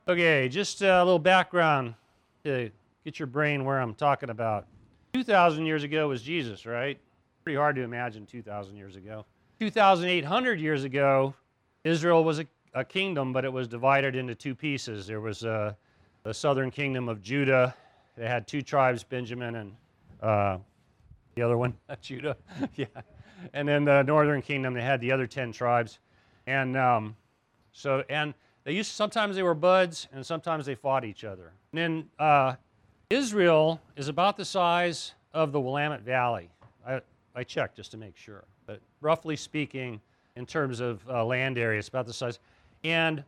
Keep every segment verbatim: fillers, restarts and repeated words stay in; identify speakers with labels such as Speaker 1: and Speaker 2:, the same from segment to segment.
Speaker 1: Okay, just a little background to get your brain where I'm talking about. two thousand years ago was Jesus, right? Pretty hard to imagine two thousand years ago. two thousand eight hundred years ago, Israel was a, a kingdom, but it was divided into two pieces. There was uh, the southern kingdom of Judah. They had two tribes, Benjamin and uh, the other one, Judah. Yeah. And then the northern kingdom, they had the other ten tribes. And um, so, and they used, sometimes they were buds, and sometimes they fought each other. And then uh, Israel is about the size of the Willamette Valley. I, I checked just to make sure. But roughly speaking, in terms of uh, land area, it's about the size. And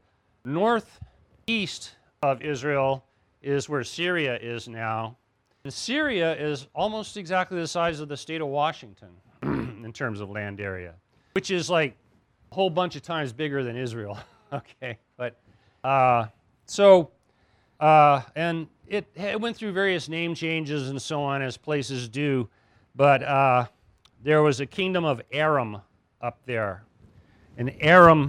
Speaker 1: northeast of Israel is where Syria is now. And Syria is almost exactly the size of the state of Washington in terms of land area, which is like a whole bunch of times bigger than Israel. Okay, but uh, so, uh, and it, it went through various name changes and so on, as places do, but uh, there was a kingdom of Aram up there. And Aram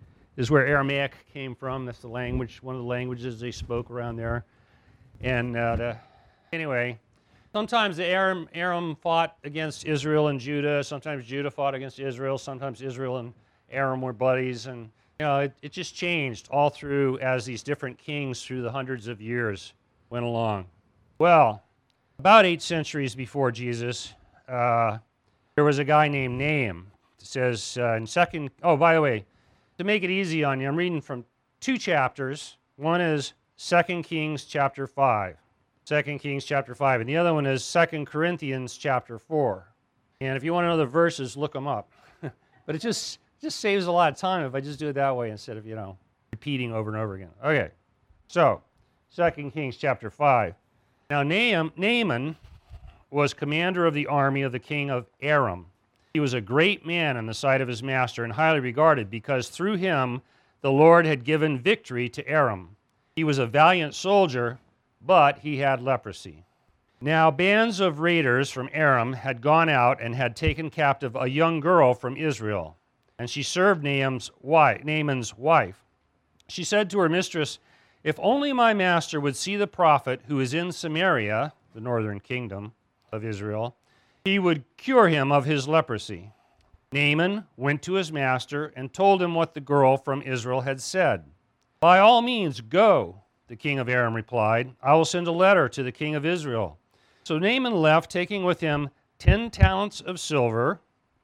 Speaker 1: is where Aramaic came from. That's the language, one of the languages they spoke around there. And uh, the, anyway, sometimes the Aram, Aram fought against Israel and Judah. Sometimes Judah fought against Israel. Sometimes Israel and Aram were buddies. And you know, it, it just changed all through as these different kings through the hundreds of years went along. Well, about eight centuries before Jesus, uh, there was a guy named Nahum. It says uh, in second, oh, by the way, to make it easy on you, I'm reading from two chapters. One is Second Kings chapter five. Second Kings chapter five. And the other one is Second Corinthians chapter four. And if you want to know the verses, look them up. But it just just saves a lot of time if I just do it that way instead of, you know, repeating over and over again. Okay, so Second Kings chapter five. Now Nahum, Naaman was commander of the army of the king of Aram. He was a great man in the sight of his master and highly regarded because through him the Lord had given victory to Aram. He was a valiant soldier, but he had leprosy. Now bands of raiders from Aram had gone out and had taken captive a young girl from Israel. And she served Naaman's wife, Naaman's wife. She said to her mistress, "If only my master would see the prophet who is in Samaria," the northern kingdom of Israel, "he would cure him of his leprosy." Naaman went to his master and told him what the girl from Israel had said. "By all means, go," the king of Aram replied. "I will send a letter to the king of Israel." So Naaman left, taking with him ten talents of silver,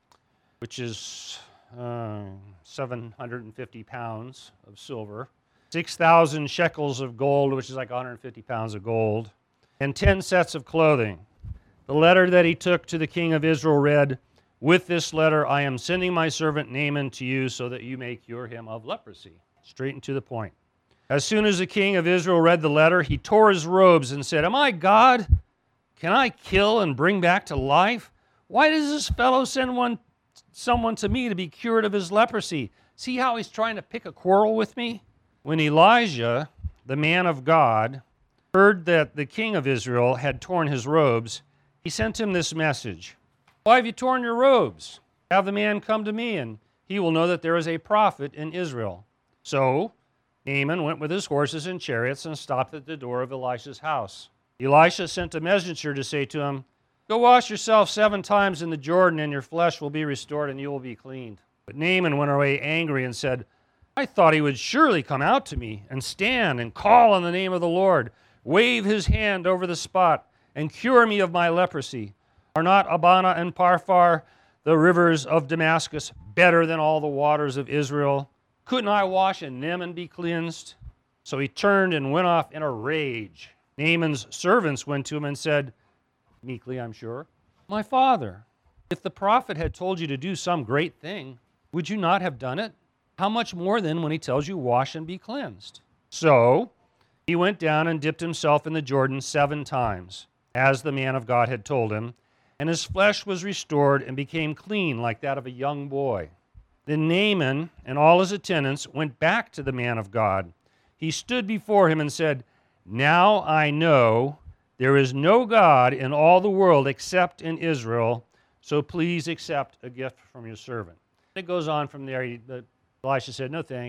Speaker 1: which is uh, seven hundred fifty pounds of silver, six thousand shekels of gold, which is like one hundred fifty pounds of gold, and ten sets of clothing. The letter that he took to the king of Israel read, "With this letter I am sending my servant Naaman to you so that you may cure him of leprosy." Straight and to the point. As soon as the king of Israel read the letter, he tore his robes and said, "Am I God? Can I kill and bring back to life? Why does this fellow send one, someone to me to be cured of his leprosy? See how he's trying to pick a quarrel with me?" When Elijah, the man of God, heard that the king of Israel had torn his robes, he sent him this message: "Why have you torn your robes? Have the man come to me, and he will know that there is a prophet in Israel." So Naaman went with his horses and chariots and stopped at the door of Elisha's house. Elisha sent a messenger to say to him, "Go wash yourself seven times in the Jordan, and your flesh will be restored, and you will be cleaned." But Naaman went away angry and said, "I thought he would surely come out to me and stand and call on the name of the Lord, wave his hand over the spot, and cure me of my leprosy. Are not Abana and Parphar, the rivers of Damascus, better than all the waters of Israel? Couldn't I wash in them and be cleansed?" So he turned and went off in a rage. Naaman's servants went to him and said, meekly I'm sure, "My father, if the prophet had told you to do some great thing, would you not have done it? How much more then when he tells you, wash and be cleansed?" So he went down and dipped himself in the Jordan seven times, as the man of God had told him, and his flesh was restored and became clean like that of a young boy. Then Naaman and all his attendants went back to the man of God. He stood before him and said, "Now I know there is no God in all the world except in Israel, so please accept a gift from your servant." It goes on from there. He, Elisha said, "No thanks."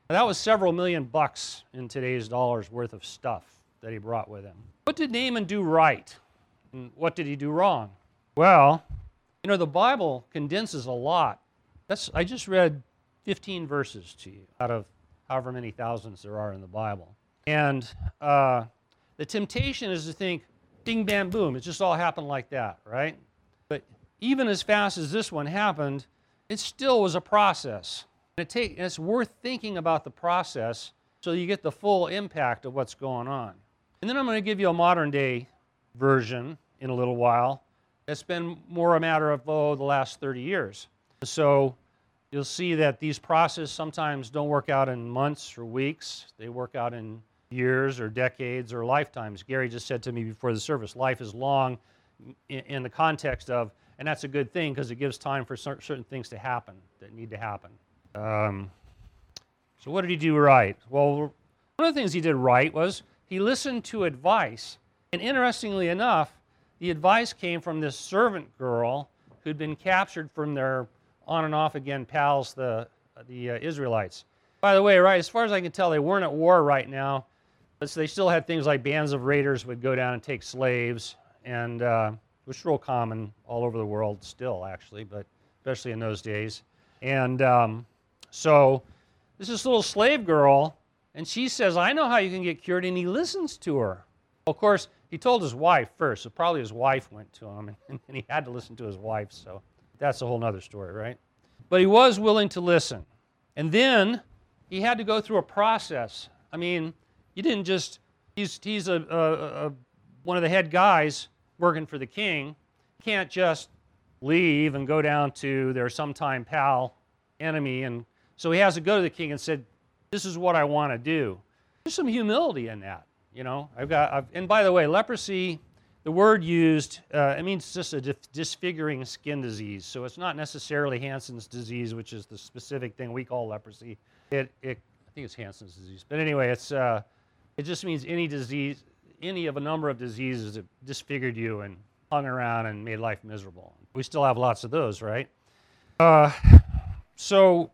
Speaker 1: That was several million bucks in today's dollars worth of stuff that he brought with him. What did Naaman do right? And what did he do wrong? Well, you know, the Bible condenses a lot. That's, I just read fifteen verses to you out of however many thousands there are in the Bible. And uh, the temptation is to think, ding, bam, boom, it just all happened like that, right? But even as fast as this one happened, it still was a process. And, it take, and it's worth thinking about the process so you get the full impact of what's going on. And then I'm going to give you a modern day version in a little while. It's been more a matter of, oh, the last thirty years. So you'll see that these processes sometimes don't work out in months or weeks. They work out in years or decades or lifetimes. Gary just said to me before the service, life is long in, in the context of, and that's a good thing because it gives time for certain things to happen that need to happen. Um, so what did he do right? Well, one of the things he did right was he listened to advice. And interestingly enough, the advice came from this servant girl who'd been captured from their on and off again pals, the, the uh, Israelites. By the way, right, as far as I can tell, they weren't at war right now, but they still had things like bands of raiders would go down and take slaves, and uh, which is real common all over the world still, actually, but especially in those days. And um, so this is this little slave girl, and she says, I know how you can get cured, and he listens to her. Of course, he told his wife first, so probably his wife went to him, and, and he had to listen to his wife, so that's a whole other story, right? But he was willing to listen. And then he had to go through a process. I mean, you didn't just, he's, he's a, a, a, one of the head guys working for the king. You can't just leave and go down to their sometime pal enemy. And so he has to go to the king and said, this is what I want to do. There's some humility in that, you know. I've got, I've, and by the way, leprosy, the word used, uh, it means just a dis disfiguring skin disease. So it's not necessarily Hansen's disease, which is the specific thing we call leprosy. It, it I think it's Hansen's disease. But anyway, it's, uh, it just means any disease, any of a number of diseases that disfigured you and hung around and made life miserable. We still have lots of those, right? Uh, so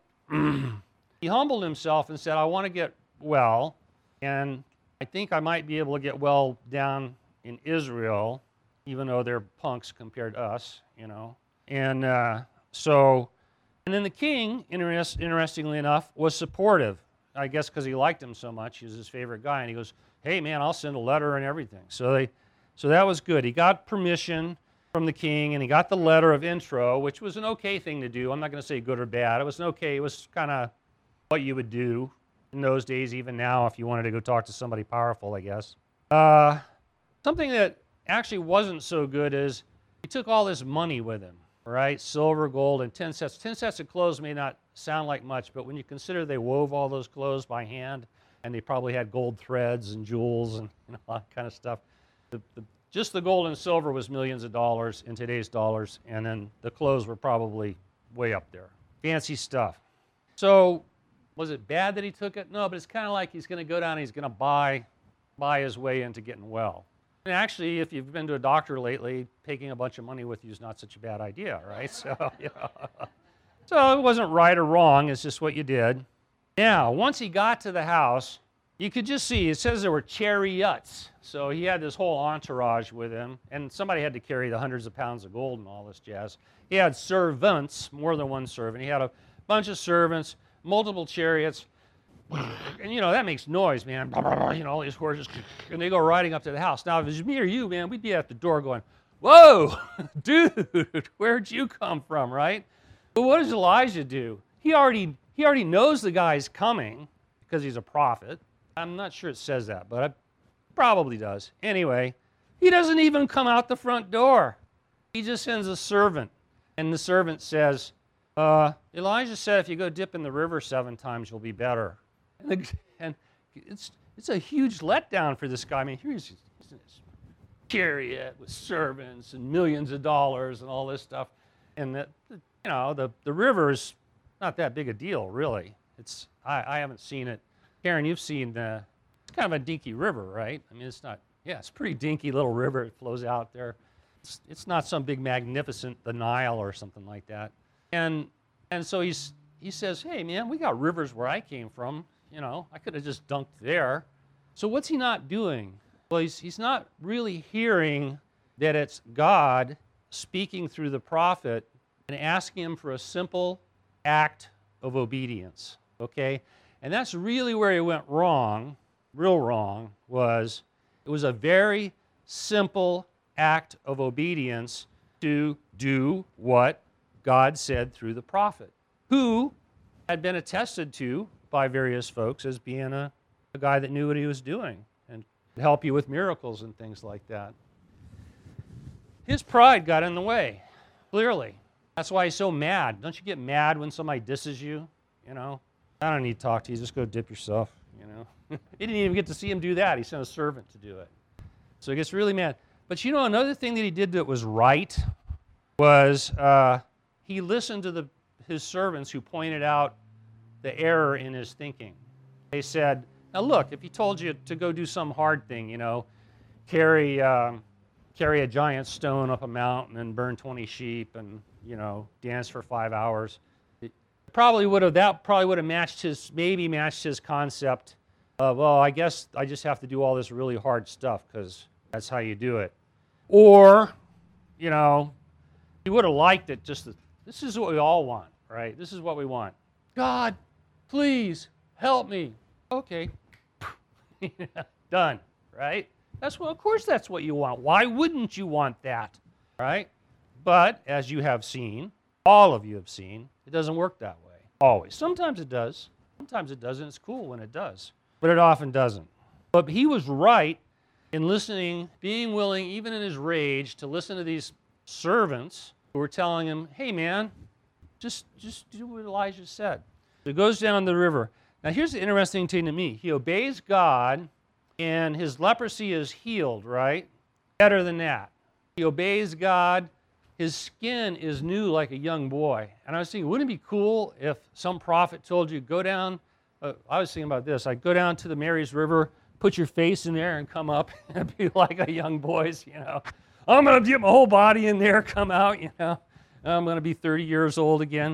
Speaker 1: he humbled himself and said, I want to get well, and I think I might be able to get well down in Israel, even though they're punks compared to us, you know. And uh, so, and then the king, interest, interestingly enough, was supportive. I guess because he liked him so much, he was his favorite guy, and he goes, hey man, I'll send a letter and everything. So they, so that was good. He got permission from the king, and he got the letter of intro, which was an okay thing to do. I'm not going to say good or bad. It was an okay, it was kind of what you would do in those days, even now, if you wanted to go talk to somebody powerful, I guess. Uh, Something that actually wasn't so good is he took all this money with him, right? Silver, gold, and ten sets. Ten sets of clothes may not sound like much, but when you consider they wove all those clothes by hand, and they probably had gold threads and jewels and you know, all that kind of stuff. The, the, just the gold and silver was millions of dollars in today's dollars, and then the clothes were probably way up there. Fancy stuff. So was it bad that he took it? No, but it's kind of like he's going to go down and he's going to buy, buy his way into getting well. And actually, if you've been to a doctor lately, taking a bunch of money with you is not such a bad idea, right? So, you know. So it wasn't right or wrong, it's just what you did. Now, once he got to the house, you could just see, it says there were chariots. So he had this whole entourage with him, and somebody had to carry the hundreds of pounds of gold and all this jazz. He had servants, more than one servant. He had a bunch of servants, multiple chariots. And, you know, that makes noise, man. You know, all these horses, and they go riding up to the house. Now, if it was me or you, man, we'd be at the door going, whoa, dude, where'd you come from, right? But what does Elijah do? He already, he already knows the guy's coming because he's a prophet. I'm not sure it says that, but it probably does. Anyway, he doesn't even come out the front door. He just sends a servant, and the servant says, uh, Elijah said if you go dip in the river seven times, you'll be better. And, the, and it's, it's a huge letdown for this guy. I mean, here's he's in this chariot with servants and millions of dollars and all this stuff. And, the, the, you know, the, the river's not that big a deal, really. It's I, I haven't seen it. Karen, you've seen the, it's kind of a dinky river, right? I mean, it's not, yeah, it's a pretty dinky little river. It flows out there. It's, it's not some big magnificent, the Nile or something like that. And, and so he's, he says, hey, man, we got rivers where I came from. You know, I could have just dunked there. So what's he not doing? Well, he's, he's not really hearing that it's God speaking through the prophet and asking him for a simple act of obedience, okay? And that's really where he went wrong, real wrong, was it was a very simple act of obedience to do what God said through the prophet, who had been attested to by various folks as being a, a guy that knew what he was doing and could help you with miracles and things like that. His pride got in the way, clearly. That's why he's so mad. Don't you get mad when somebody disses you? You know, I don't need to talk to you. Just go dip yourself, you know. He didn't even get to see him do that. He sent a servant to do it. So he gets really mad. But you know, another thing that he did that was right was uh, he listened to the, his servants who pointed out the error in his thinking. They said, now look, if he told you to go do some hard thing, you know, carry, um, carry a giant stone up a mountain and burn twenty sheep and, you know, dance for five hours, it probably would have, that probably would have matched his, maybe matched his concept of, well, I guess I just have to do all this really hard stuff because that's how you do it. Or, you know, he would have liked it just, to, this is what we all want, right? This is what we want. God, please help me. Okay. Done, right? That's what, of course that's what you want. Why wouldn't you want that, right? But as you have seen, all of you have seen, it doesn't work that way, always. Sometimes it does. Sometimes it doesn't. It's cool when it does, but it often doesn't. But he was right in listening, being willing, even in his rage, to listen to these servants who were telling him, hey, man, just, just do what Elijah said. So he goes down the river. Now, here's the interesting thing to me. He obeys God, and his leprosy is healed, right? Better than that. He obeys God. His skin is new like a young boy. And I was thinking, wouldn't it be cool if some prophet told you, go down, uh, I was thinking about this, like go down to the Mary's River, put your face in there and come up and be like a young boy's, you know. I'm going to get my whole body in there, come out, you know. I'm going to be thirty years old again.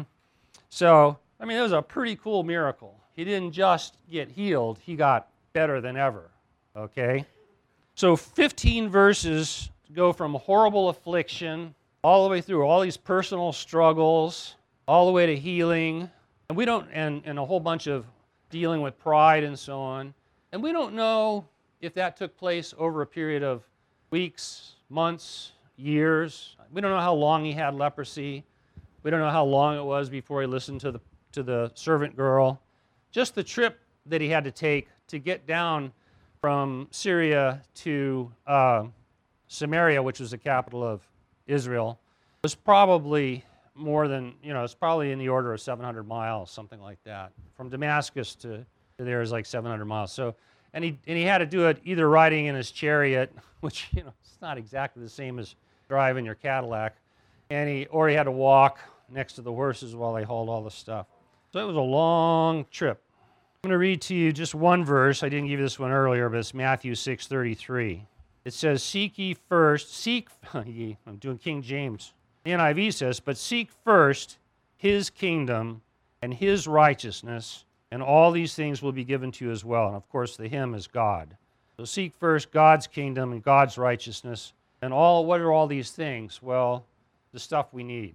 Speaker 1: So, I mean, it was a pretty cool miracle. He didn't just get healed, he got better than ever, okay? So fifteen verses go from horrible affliction all the way through all these personal struggles, all the way to healing, and we don't, and, and a whole bunch of dealing with pride and so on. And we don't know if that took place over a period of weeks, months, years. We don't know how long he had leprosy. We don't know how long it was before he listened to the, to the servant girl. Just the trip that he had to take to get down from Syria to uh, Samaria, which was the capital of Israel, was probably more than, you know, it's probably in the order of seven hundred miles, something like that. From Damascus to, to there is like seven hundred miles. So, and he, and he had to do it either riding in his chariot, which, you know, it's not exactly the same as driving your Cadillac, and he, or he had to walk next to the horses while they hauled all the stuff. So it was a long trip. I'm going to read to you just one verse. I didn't give you this one earlier, but it's Matthew six thirty-three. It says, seek ye first, seek, ye, I'm doing King James. The N I V says, but seek first his kingdom and his righteousness, and all these things will be given to you as well. And of course, the him is God. So seek first God's kingdom and God's righteousness. And all, what are all these things? Well, the stuff we need.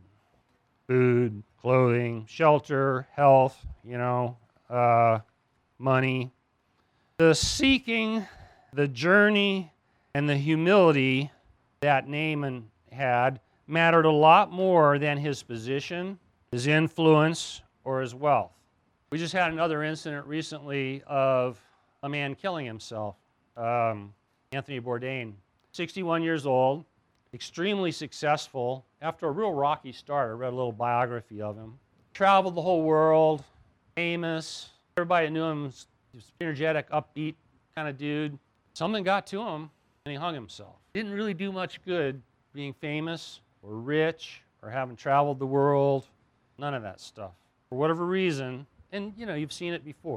Speaker 1: Food, clothing, shelter, health, you know, uh, money. The seeking, the journey, and the humility that Naaman had mattered a lot more than his position, his influence, or his wealth. We just had another incident recently of a man killing himself, um, Anthony Bourdain, sixty-one years old, extremely successful. After a real rocky start, I read a little biography of him. Traveled the whole world, famous. Everybody knew him, was energetic, upbeat kind of dude. Something got to him, and he hung himself. Didn't really do much good being famous or rich or having traveled the world, none of that stuff. For whatever reason, and you know, you've seen it before.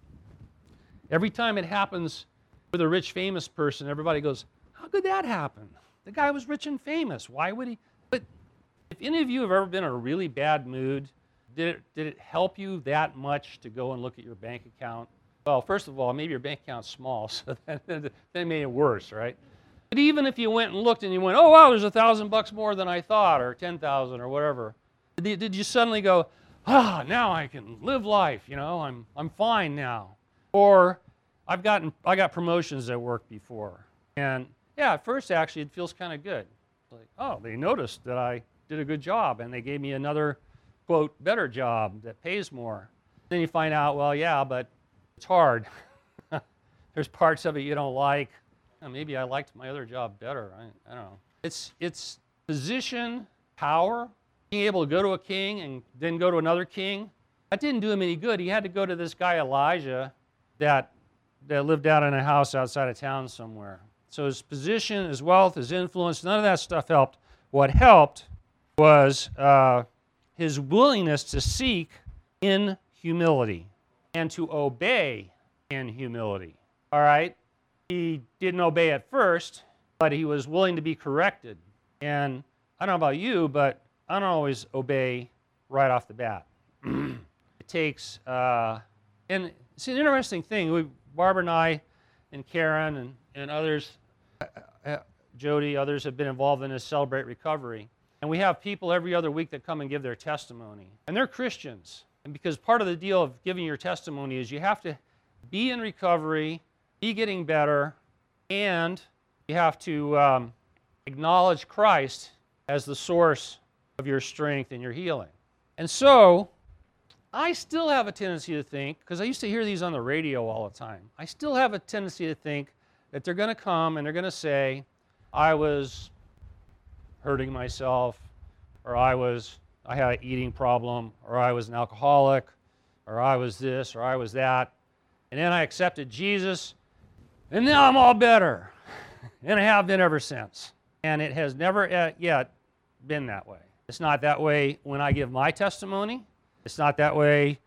Speaker 1: Every time it happens with a rich, famous person, everybody goes, how could that happen? The guy was rich and famous. Why would he? But if any of you have ever been in a really bad mood, did it, did it help you that much to go and look at your bank account Well, first of all, maybe your bank account's small, so that, that made it worse, right? But even if you went and looked and you went, oh, wow, there's a thousand bucks more than I thought, or ten thousand or whatever, did, did you suddenly go, ah, now I can live life, you know, I'm, I'm fine now? Or I've gotten, I got promotions at work before. And yeah, at first, actually, it feels kind of good. Like, oh, they noticed that I did a good job, and they gave me another, quote, better job that pays more. Then you find out, well, yeah, but it's hard. There's parts of it you don't like. Oh, maybe I liked my other job better. I, I don't know. It's, it's position, power, being able to go to a king and then go to another king. That didn't do him any good. He had to go to this guy Elijah that, that lived out in a house outside of town somewhere. So his position, his wealth, his influence, none of that stuff helped. What helped was uh, his willingness to seek in humility and to obey in humility. All right? He didn't obey at first, but he was willing to be corrected. And I don't know about you, but I don't always obey right off the bat. It takes, uh, and it's an interesting thing. We, Barbara and I and Karen and, and others, uh, Jody, others have been involved in this Celebrate Recovery. And we have people every other week that come and give their testimony. And they're Christians. And because part of the deal of giving your testimony is you have to be in recovery, be getting better, and you have to um, acknowledge Christ as the source of your strength and your healing. And so, I still have a tendency to think, because I used to hear these on the radio all the time, I still have a tendency to think that they're going to come and they're going to say, I was hurting myself, or I was, I had an eating problem, or I was an alcoholic, or I was this, or I was that, and then I accepted Jesus, and now I'm all better, and I have been ever since. And it has never yet been that way. It's not that way when I give my testimony. It's not that way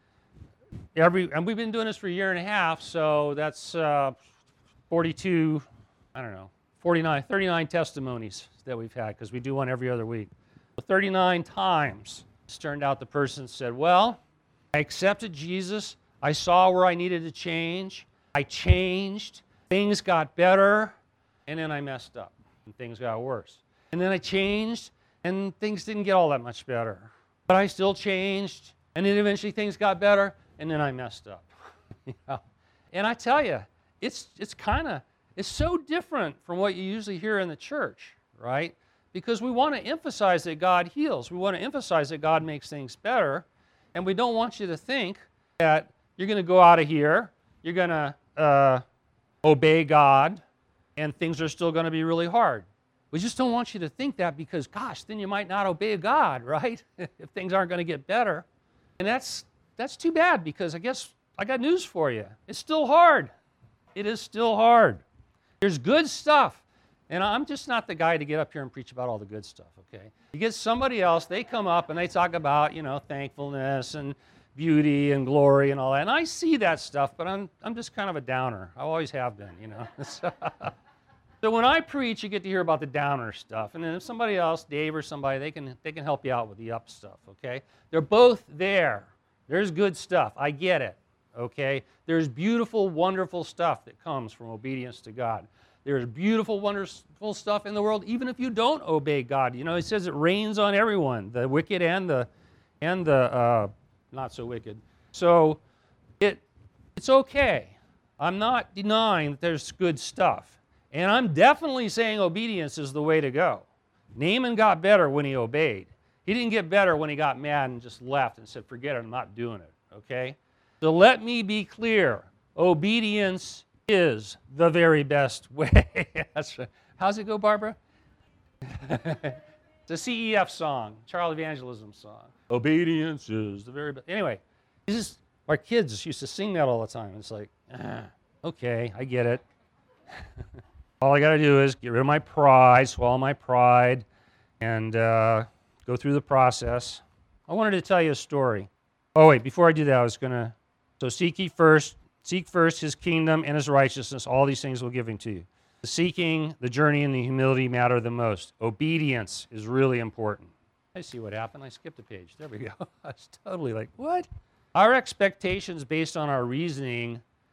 Speaker 1: every, and we've been doing this for a year and a half, so that's uh, forty-two, I don't know, forty-nine, thirty-nine testimonies that we've had, because we do one every other week. thirty-nine times, it's turned out the person said, well, I accepted Jesus, I saw where I needed to change, I changed, things got better, and then I messed up, and things got worse. And then I changed, and things didn't get all that much better. But I still changed, and then eventually things got better, and then I messed up. You know? And I tell you, it's, it's kind of, it's so different from what you usually hear in the church, right? Because we want to emphasize that God heals. We want to emphasize that God makes things better, and we don't want you to think that you're going to go out of here, you're going to uh, obey God, and things are still going to be really hard. We just don't want you to think that, because, gosh, then you might not obey God, right? If things aren't going to get better. And that's, that's too bad, because I guess I got news for you. It's still hard. It is still hard. There's good stuff. And I'm just not the guy to get up here and preach about all the good stuff, okay? You get somebody else, they come up and they talk about, you know, thankfulness and beauty and glory and all that. And I see that stuff, but I'm, I'm just kind of a downer. I always have been, you know. So when I preach, you get to hear about the downer stuff. And then if somebody else, Dave or somebody, they can, they can help you out with the up stuff, okay? They're both there. There's good stuff. I get it, okay? There's beautiful, wonderful stuff that comes from obedience to God. There's beautiful, wonderful stuff in the world, even if you don't obey God. You know, it says it rains on everyone, the wicked and the, and the uh, not so wicked. So it, it's okay. I'm not denying that there's good stuff. And I'm definitely saying obedience is the way to go. Naaman got better when he obeyed. He didn't get better when he got mad and just left and said, forget it, I'm not doing it, okay? So let me be clear. Obedience is the very best way. That's right. How's it go, Barbara? It's a C E F song, Child Evangelism song. Obedience is the very best. Anyway, this is, our kids used to sing that all the time. It's like, ah, okay, I get it. All I got to do is get rid of my pride, swallow my pride, and uh, go through the process. I wanted to tell you a story. Oh, wait, before I do that, I was going to, so seek ye first, seek first his kingdom and his righteousness. All these things will give him to you. The seeking, the journey, and the humility matter the most. Obedience is really important. I see what happened. I skipped a page. There we go. I was totally like, what? Our expectations based on our reasoning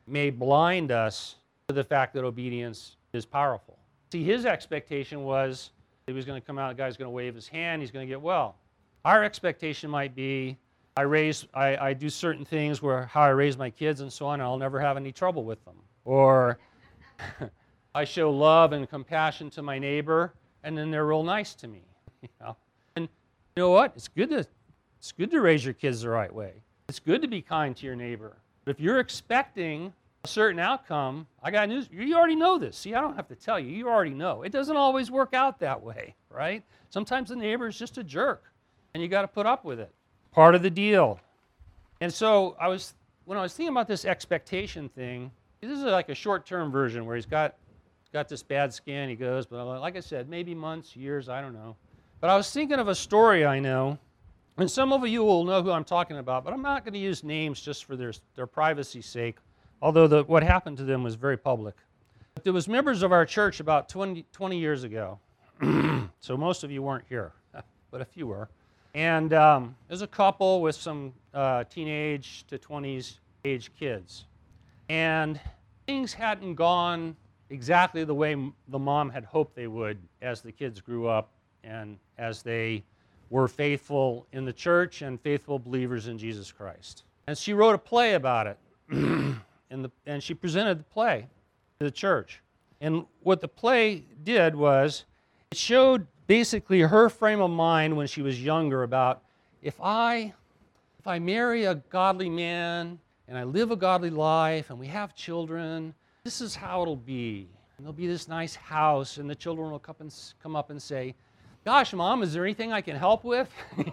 Speaker 1: may blind us to the fact that obedience is powerful. See, his expectation was he was going to come out, the guy's going to wave his hand, he's going to get well. Our expectation might be, I raise, I, I do certain things where how I raise my kids and so on, and I'll never have any trouble with them. Or I show love and compassion to my neighbor, and then they're real nice to me. You know? And you know what? It's good to it's good to raise your kids the right way. It's good to be kind to your neighbor. But if you're expecting a certain outcome, I got news. You already know this. See, I don't have to tell you. You already know. It doesn't always work out that way, right? Sometimes the neighbor is just a jerk, and you got to put up with it. Part of the deal. And so I was, when I was thinking about this expectation thing, this is like a short-term version where he's got got this bad skin. He goes, but like I said, maybe months, years, I don't know. But I was thinking of a story I know, and some of you will know who I'm talking about, but I'm not going to use names just for their, their privacy's sake, although the, what happened to them was very public. But there was members of our church about twenty, twenty years ago, so most of you weren't here, but a few were. And um, there's a couple with some uh, teenage to twenties age kids. And things hadn't gone exactly the way the mom had hoped they would as the kids grew up and as they were faithful in the church and faithful believers in Jesus Christ. And she wrote a play about it, and, the, and she presented the play to the church. And what the play did was it showed basically her frame of mind when she was younger about if I, if I marry a godly man and I live a godly life and we have children, this is how it'll be. And there'll be this nice house, and the children will come, and, come up and say, gosh, Mom, is there anything I can help with?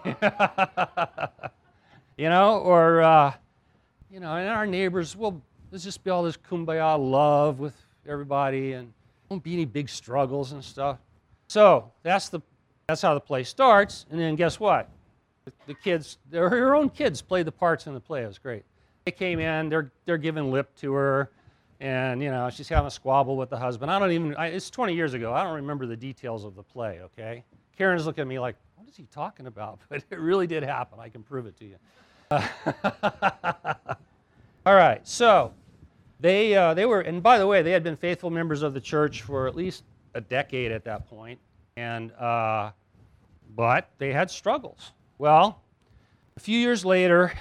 Speaker 1: You know, or, uh, you know, and our neighbors, well, there's just be all this kumbaya love with everybody, and won't be any big struggles and stuff. So that's, the, that's how the play starts, and then guess what? The, the kids, her own kids played the parts in the play. It was great. They came in, they're, they're giving lip to her. And, you know, she's having a squabble with the husband. I don't even, I, it's twenty years ago. I don't remember the details of the play, okay? Karen's looking at me like, what is he talking about? But it really did happen. I can prove it to you. Uh, all right, so they, uh, they were, and by the way, they had been faithful members of the church for at least a decade at that point. And, uh, but they had struggles. Well, a few years later,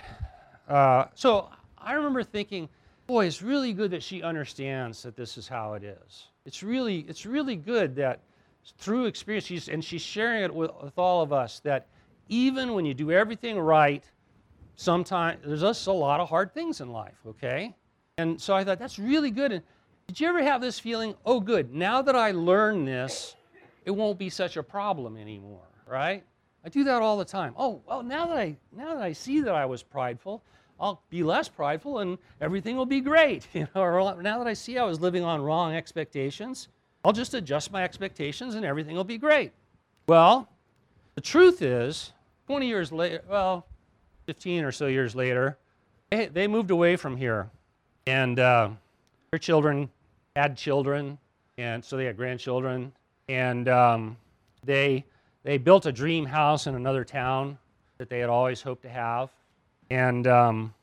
Speaker 1: uh, so I remember thinking, boy, it's really good that she understands that this is how it is. It's really, it's really good that through experience, she's, and she's sharing it with, with all of us, that even when you do everything right, sometimes there's just a lot of hard things in life, okay? And so I thought, that's really good. And did you ever have this feeling, oh, good, now that I learn this, it won't be such a problem anymore, right? I do that all the time. Oh, well, now that I, now that I see that I was prideful, I'll be less prideful and everything will be great. You know, or now that I see I was living on wrong expectations, I'll just adjust my expectations and everything will be great. Well, the truth is, twenty years later, well, fifteen or so years later, they, they moved away from here. And uh, their children had children, and so they had grandchildren. And um, they, they built a dream house in another town that they had always hoped to have. And, um,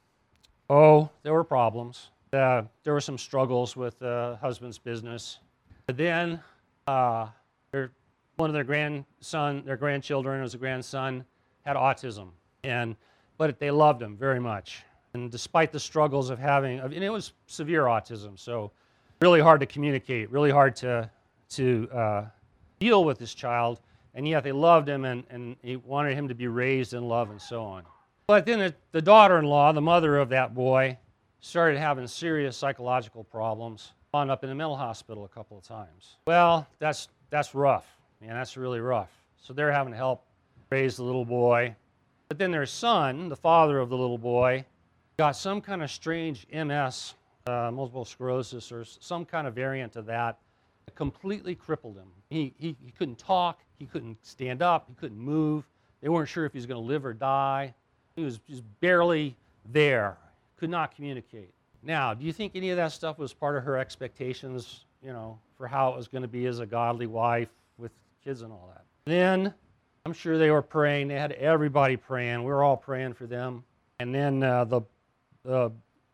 Speaker 1: oh, there were problems. Uh, there were some struggles with the uh, husband's business. But then uh, their, one of their grandson, their grandchildren, was a grandson, had autism. And, but they loved him very much. And despite the struggles of having, and it was severe autism, so really hard to communicate, really hard to, to uh, deal with this child. And yet they loved him, and, and he wanted him to be raised in love and so on. But then the, the daughter-in-law, the mother of that boy, started having serious psychological problems, wound up in a mental hospital a couple of times. Well, that's, that's rough, man, that's really rough. So they're having to help raise the little boy. But then their son, the father of the little boy, got some kind of strange M S, uh, multiple sclerosis, or some kind of variant of that, that completely crippled him. He, he, he couldn't talk, he couldn't stand up, he couldn't move. They weren't sure if he was going to live or die. He was just barely there, could not communicate. Now, do you think any of that stuff was part of her expectations, you know, for how it was going to be as a godly wife with kids and all that? Then, I'm sure they were praying. They had everybody praying. We were all praying for them. And then uh, the, the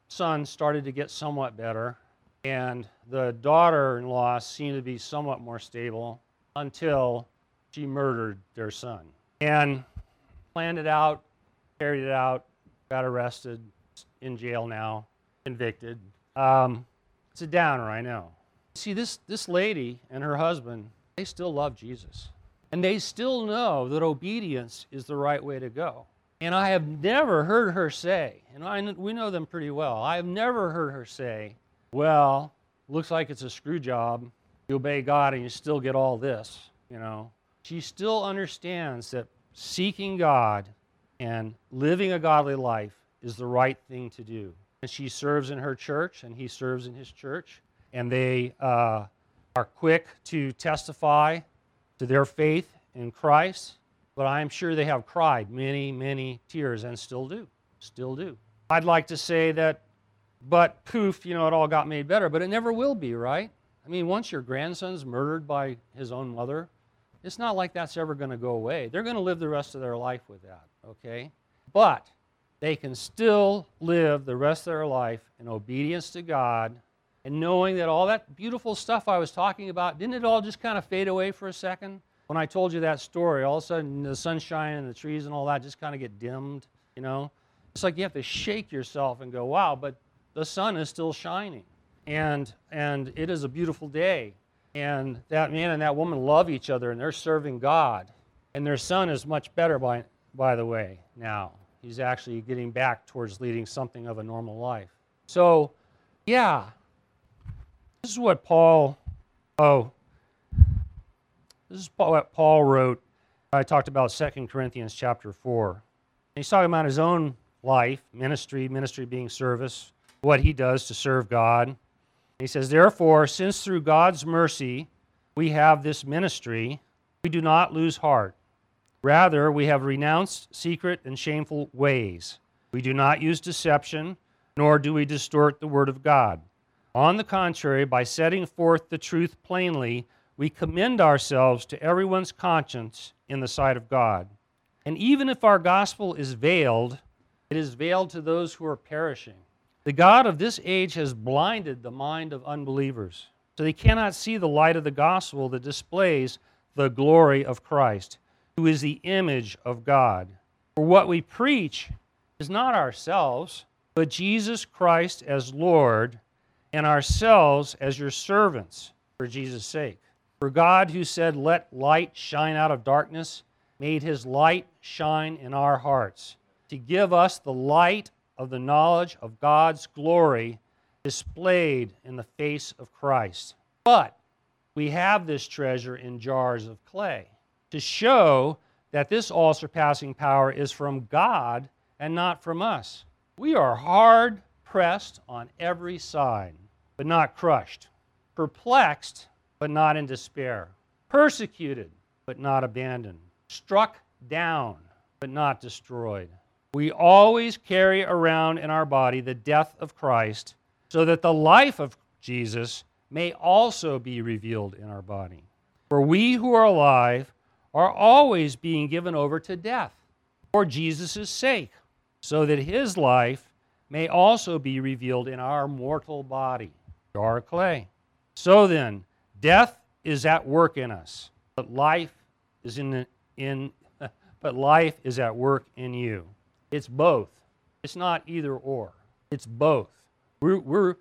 Speaker 1: son started to get somewhat better, and the daughter-in-law seemed to be somewhat more stable until she murdered their son. And planned it out, carried it out, got arrested, in jail now, convicted. Um, it's a downer, I know. See, this, this lady and her husband, they still love Jesus. And they still know that obedience is the right way to go. And I have never heard her say, and I, we know them pretty well, I have never heard her say, well, looks like it's a screw job. You obey God and you still get all this, you know. She still understands that seeking God and living a godly life is the right thing to do. And she serves in her church, and he serves in his church, and they uh, are quick to testify to their faith in Christ, but I'm sure they have cried many, many tears and still do, still do. I'd like to say that, but poof, you know, it all got made better, but it never will be, right? I mean, once your grandson's murdered by his own mother, it's not like that's ever going to go away. They're going to live the rest of their life with that, okay? But they can still live the rest of their life in obedience to God and knowing that all that beautiful stuff I was talking about, didn't it all just kind of fade away for a second? When I told you that story, all of a sudden the sunshine and the trees and all that just kind of get dimmed, you know? It's like you have to shake yourself and go, wow, but the sun is still shining. And, and it is a beautiful day. And that man and that woman love each other, and they're serving God. And their son is much better, by, by the way, now. He's actually getting back towards leading something of a normal life. So, yeah, this is what Paul, oh, this is what Paul wrote. I talked about Second Corinthians chapter four. And he's talking about his own life, ministry, ministry being service, what he does to serve God. He says, therefore, since through God's mercy we have this ministry, we do not lose heart. Rather, we have renounced secret and shameful ways. We do not use deception, nor do we distort the word of God. On the contrary, by setting forth the truth plainly, we commend ourselves to everyone's conscience in the sight of God. And even if our gospel is veiled, it is veiled to those who are perishing. The God of this age has blinded the mind of unbelievers, so they cannot see the light of the gospel that displays the glory of Christ, who is the image of God. For what we preach is not ourselves, but Jesus Christ as Lord, and ourselves as your servants for Jesus' sake. For God, who said, let light shine out of darkness, made his light shine in our hearts, to give us the light of the knowledge of God's glory displayed in the face of Christ. But we have this treasure in jars of clay, to show that this all-surpassing power is from God and not from us. We are hard pressed on every side, but not crushed, perplexed, but not in despair, persecuted, but not abandoned, struck down, but not destroyed. We always carry around in our body the death of Christ, so that the life of Jesus may also be revealed in our body. For we who are alive are always being given over to death for Jesus' sake, so that his life may also be revealed in our mortal body, jar of clay. So then, death is at work in us, but life is in, in but life is at work in you. It's both. It's not either or. It's both. We're, we're,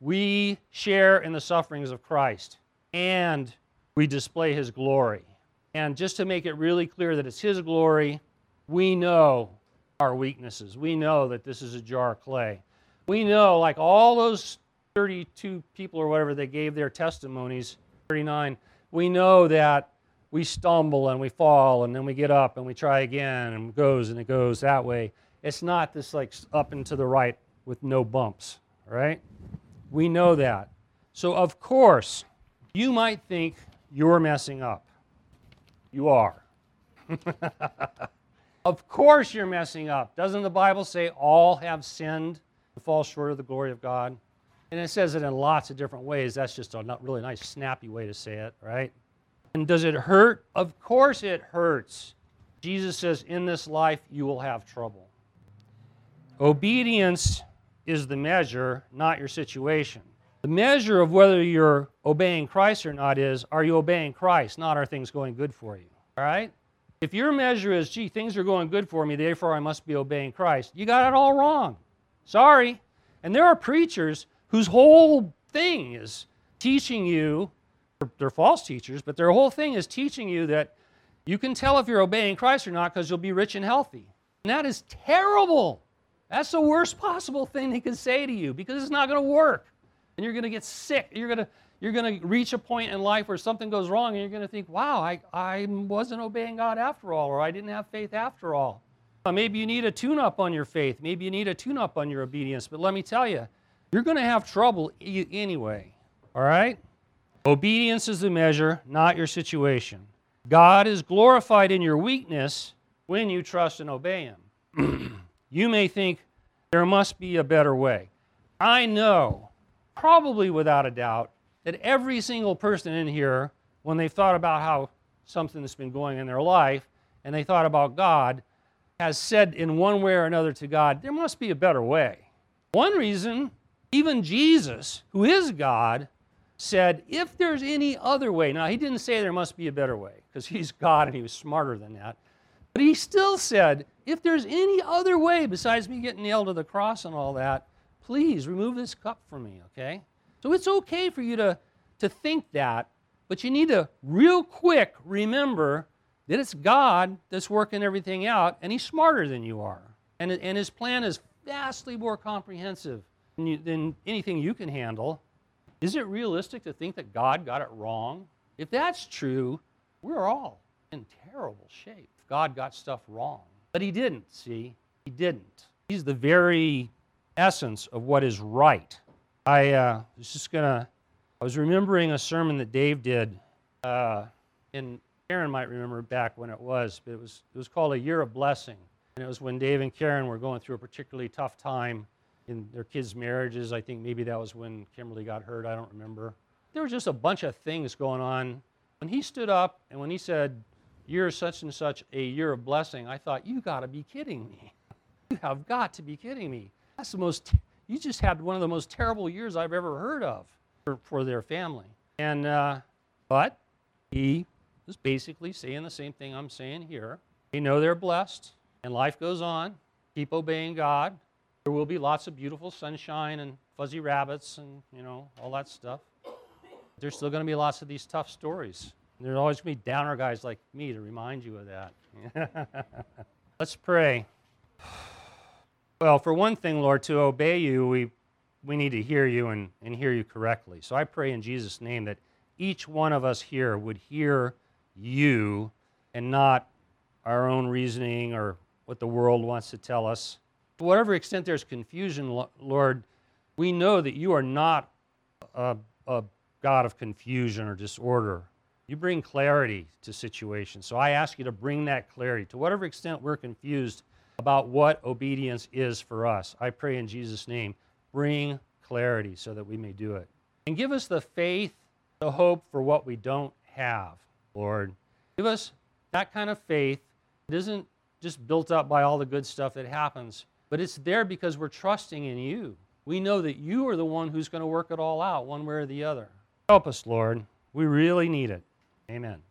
Speaker 1: we share in the sufferings of Christ, and we display his glory. And just to make it really clear that it's his glory, we know our weaknesses. We know that this is a jar of clay. We know, like all those thirty-two people or whatever, they gave their testimonies, thirty-nine, we know that we stumble and we fall and then we get up and we try again and it goes and it goes that way. It's not this like up and to the right with no bumps, right? We know that. So of course, you might think you're messing up. You are. Of course you're messing up. Doesn't the Bible say all have sinned and fall short of the glory of God? And it says it in lots of different ways. That's just a not really nice, snappy way to say it, right? And does it hurt? Of course it hurts. Jesus says, in this life you will have trouble. Obedience is the measure, not your situation. The measure of whether you're obeying Christ or not is, are you obeying Christ, not are things going good for you. All right? If your measure is, gee, things are going good for me, therefore I must be obeying Christ, you got it all wrong. Sorry. And there are preachers whose whole thing is teaching you, they're false teachers, but their whole thing is teaching you that you can tell if you're obeying Christ or not because you'll be rich and healthy. And that is terrible. That's the worst possible thing they can say to you because it's not going to work. And you're going to get sick. You're going to, you're going to reach a point in life where something goes wrong and you're going to think, wow, I, I wasn't obeying God after all, or I didn't have faith after all. Uh, maybe you need a tune-up on your faith. Maybe you need a tune-up on your obedience. But let me tell you, you're going to have trouble e- anyway. All right? Obedience is the measure, not your situation. God is glorified in your weakness when you trust and obey Him. You may think there must be a better way. I know, probably without a doubt, that every single person in here, when they've thought about how something that's been going in their life, and they thought about God, has said in one way or another to God, there must be a better way. One reason, even Jesus, who is God, said, if there's any other way. Now, he didn't say there must be a better way, because he's God and he was smarter than that. But he still said, if there's any other way besides me getting nailed to the cross and all that, please remove this cup from me, okay? So it's okay for you to, to think that, but you need to real quick remember that it's God that's working everything out, and He's smarter than you are. And, and His plan is vastly more comprehensive than, you, than anything you can handle. Is it realistic to think that God got it wrong? If that's true, we're all in terrible shape. If God got stuff wrong. But He didn't, see? He didn't. He's the very essence of what is right. I uh, was just going to, I was remembering a sermon that Dave did, uh, and Karen might remember back when it was, but it was, it was called A Year of Blessing. And it was when Dave and Karen were going through a particularly tough time in their kids' marriages. I think maybe that was when Kimberly got hurt. I don't remember. There was just a bunch of things going on. When he stood up and when he said, year such and such, a year of blessing, I thought, you got to be kidding me. You have got to be kidding me. That's the most, you just had one of the most terrible years I've ever heard of for, for their family. And, uh, but he was basically saying the same thing I'm saying here. They know they're blessed and life goes on. Keep obeying God. There will be lots of beautiful sunshine and fuzzy rabbits and, you know, all that stuff. There's still going to be lots of these tough stories. There's always going to be downer guys like me to remind you of that. Let's pray. Well, for one thing, Lord, to obey you, we, we need to hear you and, and hear you correctly. So I pray in Jesus' name that each one of us here would hear you and not our own reasoning or what the world wants to tell us. To whatever extent there's confusion, Lord, we know that you are not a, a God of confusion or disorder. You bring clarity to situations. So I ask you to bring that clarity. To whatever extent we're confused about what obedience is for us, I pray in Jesus' name, bring clarity so that we may do it. And give us the faith, the hope for what we don't have, Lord. Give us that kind of faith that isn't just built up by all the good stuff that happens, but it's there because we're trusting in you. We know that you are the one who's going to work it all out, one way or the other. Help us, Lord. We really need it. Amen.